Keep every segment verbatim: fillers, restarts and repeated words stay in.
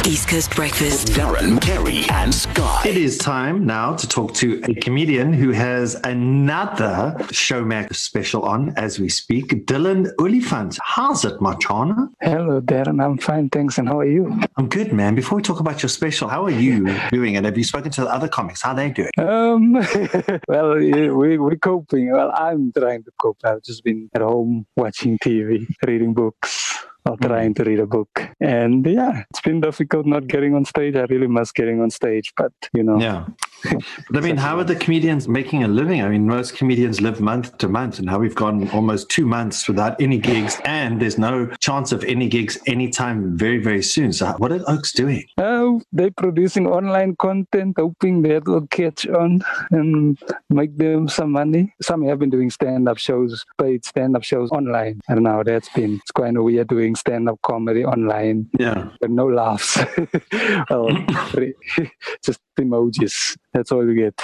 East Coast Breakfast. Darren, Kerry and Sky. It is time now to talk to a comedian who has another Showmax special on as we speak, Dylan Oliphant. How's it, Machana? Hello, Darren. I'm fine, thanks. And how are you? I'm good, man. Before we talk about your special, how are you doing? And have you spoken to the other comics? How are they doing? Um, well, we, we're coping. Well, I'm trying to cope. I've just been at home watching T V, reading books. Or trying to read a book. And yeah, it's been difficult not getting on stage. I really miss getting on stage, but you know. Yeah. But I mean, how are the comedians making a living? I mean, most comedians live month to month, and now we've gone almost two months without any gigs, and there's no chance of any gigs anytime very, very soon. So what are Oaks doing? Oh, they're producing online content, hoping that will catch on and make them some money. Some have been doing stand-up shows, paid stand-up shows online. I don't know, that's been, it's kind of weird doing stand-up comedy online. Yeah. But no laughs. Well, just emojis. That's all you get.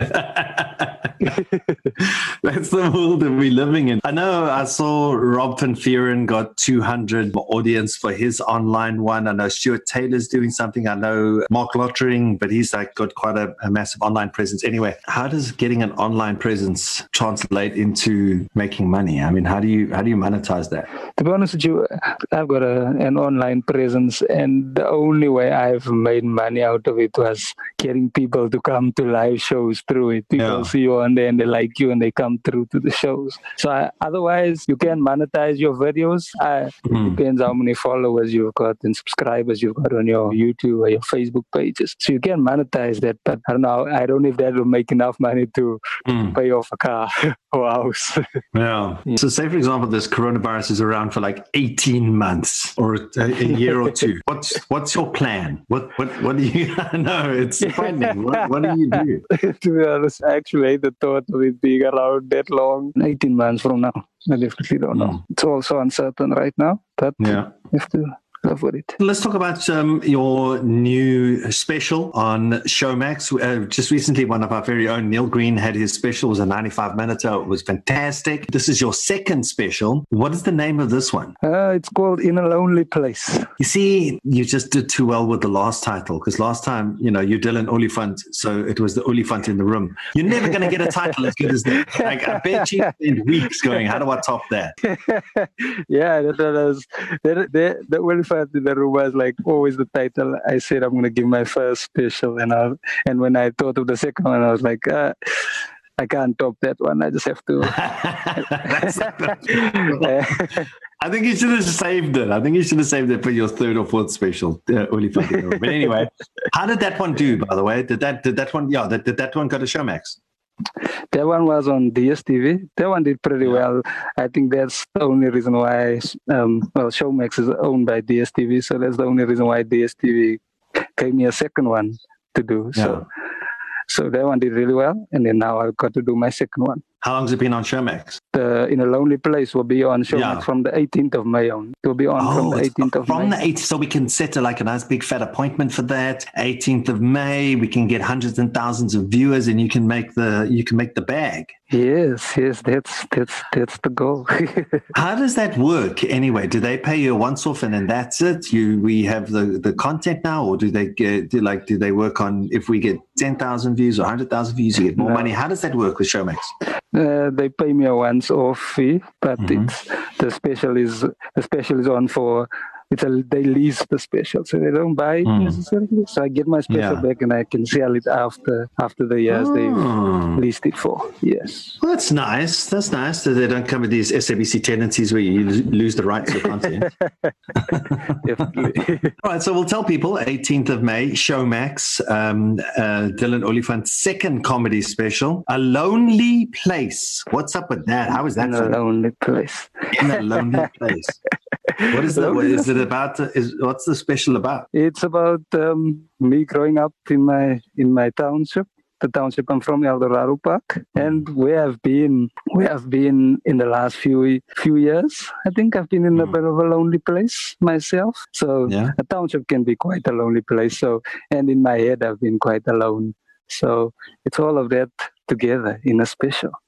That's the world that we're living in. I know I saw Rob Van Vuuren got two hundred audience for his online one. I know Stuart Taylor's doing something. I know Mark Lottering, but he's like got quite a, a massive online presence. Anyway, how does getting an online presence translate into making money? I mean, how do you how do you monetize that? To be honest with you, I've got a, an online presence, and the only way I've made money out of it was getting people to come to live shows through it. People yeah. see you on there and they like you and they come through to the shows. So I, otherwise, you can monetize your videos. Uh, mm. It depends how many followers you've got and subscribers you've got on your YouTube or your Facebook pages. So you can monetize that, but I don't know. I don't know if that will make enough money to mm. pay off a car or a house. Yeah. yeah. So say, for example, this coronavirus is around for like eighteen months or a, a year or two. What's what's your plan? What what what do you know? It's frightening. What, what do you do? To be honest, I actually hate the thought of it being around that long. eighteen months from now. I definitely don't know. Mm. It's also uncertain right now, but yeah. you have to live with it. Let's talk about um, your new special on Showmax. Uh, just recently, one of our very own, Neil Green, had his special. It was a ninety-five minute. It was fantastic. This is your second special. What is the name of this one? Uh, it's called In a Lonely Place. You see, you just did too well with the last title, because last time, you know, you're Dylan Oliphant, so it was the Oliphant in the room. You're never going to get a title as good as that. Like, I bet you spent weeks going, how do I top that? Yeah, that was, that, that, that Oliphant in the room was like always the title. I said I'm going to give my first special, and I, and when I thought of the second one, I was like, uh, I can't top that one. I just have to. I think you should have saved it. I think you should have saved it for your third or fourth special. Uh, but anyway, how did that one do? By the way, did that did that one? Yeah, did, did that one go to Showmax? That one was on D S T V. That one did pretty well. I think that's the only reason why, um, well, Showmax is owned by D S T V, so that's the only reason why D S T V gave me a second one to do. Yeah. So, so that one did really well, and then now I've got to do my second one. How long has it been on Showmax? The In a Lonely Place will be on Showmax yeah. from the eighteenth of May on. It will be on oh, from the eighteenth of from May. From the eighteenth, so we can set a, like a nice big fat appointment for that. eighteenth of May, we can get hundreds and thousands of viewers, and you can make the you can make the bag. Yes, yes, that's that's that's the goal. How does that work anyway? Do they pay you once off and then that's it? You we have the, the content now, or do they get do like do they work on if we get ten thousand views or one hundred thousand views, you get more no. money? How does that work with Showmax? Uh, they pay me a once-off fee, but mm-hmm. it's the special is the special is on for. It's a, they lease the special, so they don't buy it mm. necessarily. So I get my special yeah. back, and I can sell it after after the years oh. they've leased it for. Yes, well, that's nice. That's nice that they don't come with these S A B C tendencies where you lose the rights to content. Definitely. All right, so we'll tell people eighteenth of May, Showmax, um, uh, Dylan Oliphant's second comedy special, A Lonely Place. What's up with that? How is that? In a lonely place. In a lonely place. What is that? What is it about? Is what's the special about? It's about um, me growing up in my in my township. The township I'm from, El Dorado Park, and we have been we have been in the last few few years. I think I've been in a bit of a lonely place myself. So yeah. a township can be quite a lonely place. So and in my head, I've been quite alone. So it's all of that together in a special.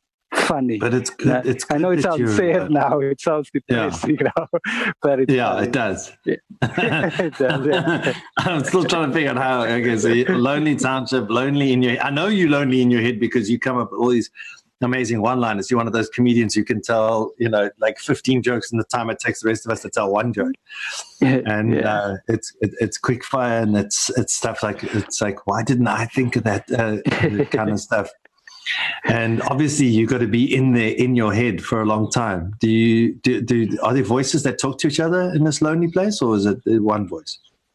funny. But it's good. Now, it's good I know it sounds sad now. It sounds depressing yeah. now, but it's yeah, funny. it does. Yeah. it does yeah. I'm still trying to figure out how. Okay, so Lonely Township, lonely in your. I know you're lonely in your head because you come up with all these amazing one-liners. You're one of those comedians who can tell, you know, like fifteen jokes in the time it takes the rest of us to tell one joke. And yeah. uh, it's it, it's quick fire, and it's it's stuff like it's like why didn't I think of that uh, kind of stuff? And obviously, you've got to be in there in your head for a long time. Do you do, do are there voices that talk to each other in this lonely place, or is it one voice?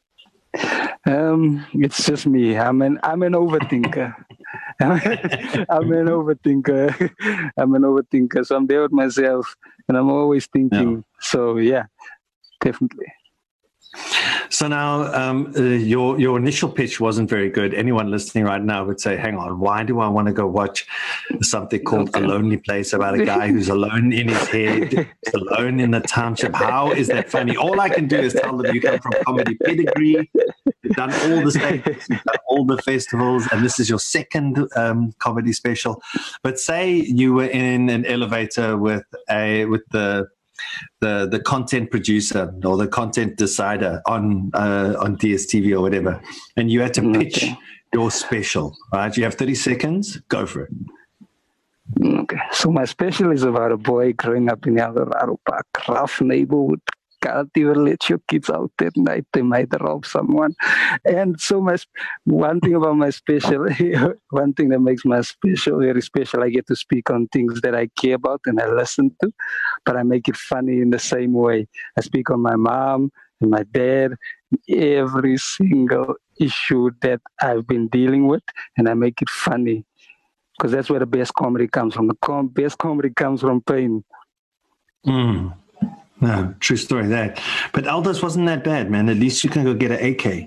Um, it's just me. I'm an I'm an overthinker. I'm an overthinker. I'm an overthinker. So I'm there with myself, and I'm always thinking. Yeah. So yeah, definitely. So now, um, uh, your your initial pitch wasn't very good. Anyone listening right now would say, "Hang on, why do I want to go watch something called okay. A Lonely Place about a guy who's alone in his head, alone in the township? How is that funny?" All I can do is tell them you come from Comedy Pedigree, you've done all the stages, you've done all the festivals, and this is your second um, comedy special. But say you were in an elevator with a with the the the content producer or the content decider on uh, on D S T V or whatever, and you had to pitch okay. your special, right? You have thirty seconds. Go for it. Okay. So my special is about a boy growing up in Eldorado Park, rough neighborhood. Can't even let your kids out at night. They might rob someone. And so my one thing about my special, one thing that makes my special very special, I get to speak on things that I care about and I listen to, but I make it funny in the same way. I speak on my mom and my dad, every single issue that I've been dealing with, and I make it funny. Because that's where the best comedy comes from. The com- best comedy comes from pain. Mm. No, true story that. But Aldo's wasn't that bad, man. At least you can go get an A K.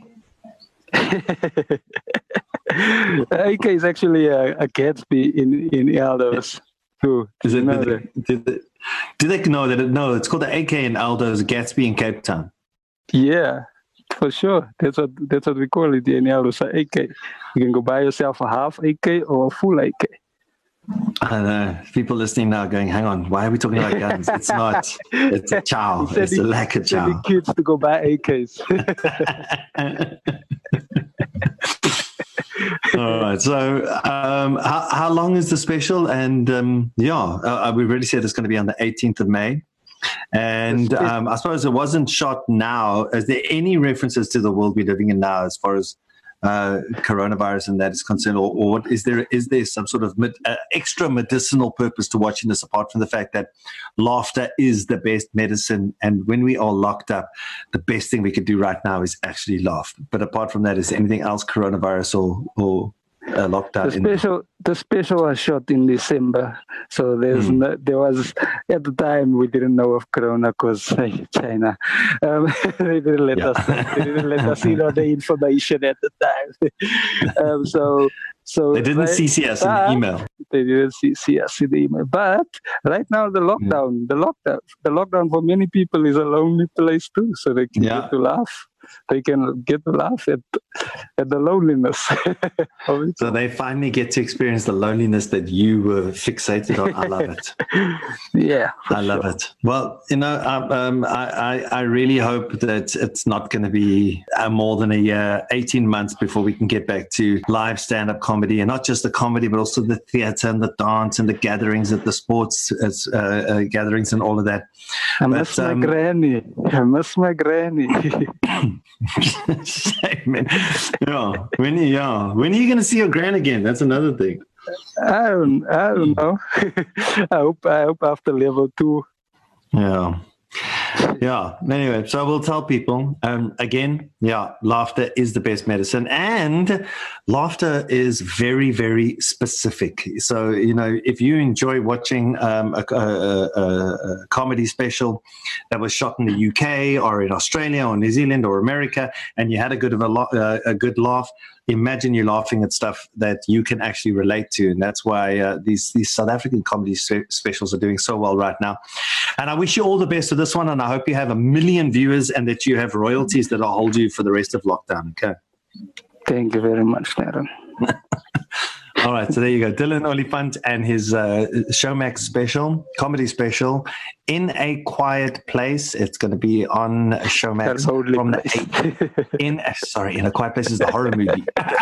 A K is actually a, a Gatsby in, in Aldo's too. Is it? Did they, did they, do they know that? It, no, it's called the A K in Aldo's, Gatsby in Cape Town. Yeah, for sure. That's what that's what we call it in Aldo's, A K. You can go buy yourself a half A K or a full A K. I know. People listening now going, hang on, why are we talking about guns? It's not. It's a chow. It's he, a lack of chow. The kids to go buy A Ks. All right. So um, how, how long is the special? And um, yeah, uh, we already said it's going to be on the eighteenth of May. And um, I suppose it wasn't shot now. Is there any references to the world we're living in now as far as uh, coronavirus and that is concerned, or, or what, is there is there some sort of med, uh, extra medicinal purpose to watching this, apart from the fact that laughter is the best medicine, and when we are locked up, the best thing we could do right now is actually laugh? But apart from that, is there anything else coronavirus or or uh, lockdown? The special, the special was shot in December, so there's mm. no, there was at the time we didn't know of Corona because hey, China, um, they didn't let yeah. us, they didn't let us in on the information at the time. um, so, so they didn't C C us in the email. They didn't C C us in the email. But right now, the lockdown, mm. the lockdown, the lockdown for many people is a lonely place too, so they can yeah. get to laugh. They can get to laugh at at the loneliness. So they finally get to experience the loneliness that you were fixated on. I love it. Yeah, I love sure. it. Well, you know, um, I, I, I really hope that it's not going to be uh, more than a year, eighteen months before we can get back to live stand-up comedy, and not just the comedy, but also the theatre and the dance and the gatherings at the sports uh, uh, gatherings and all of that. I but, miss my um, granny. I miss my granny. Shame, yeah. When, yeah. When are you going to see your grand again? That's another thing. I don't, I don't know. I hope, I hope after level two. Yeah. Yeah. Anyway, so we'll tell people um, again, yeah, laughter is the best medicine, and laughter is very, very specific. So, you know, if you enjoy watching um, a, a, a, a comedy special that was shot in the U K or in Australia or New Zealand or America, and you had a good of a, lo- uh, a good laugh, imagine you're laughing at stuff that you can actually relate to. And that's why uh, these, these South African comedy spe- specials are doing so well right now. And I wish you all the best with this one. And I hope you have a million viewers and that you have royalties that will hold you for the rest of lockdown. Okay. Thank you very much, Darren. All All right, so there you go. Dylan Oliphant and his uh, Showmax special, comedy special, In a Quiet Place. It's going to be on Showmax from the eighth. In uh, sorry, In a Quiet Place is the horror movie.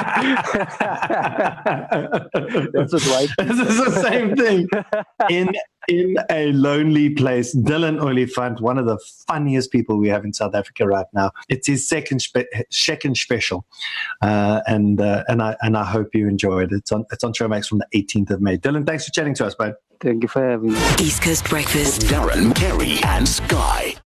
That's what white. This is the same thing. In In a Lonely Place. Dylan Oliphant, one of the funniest people we have in South Africa right now. It's his second spe- second special, uh, and uh, and I and I hope you enjoy it. It's on it's on Showmax from the eighteenth of May. Dylan, thanks for chatting to us, bud. Thank you for having me. East Coast Breakfast, Darren, Kerry, and Sky.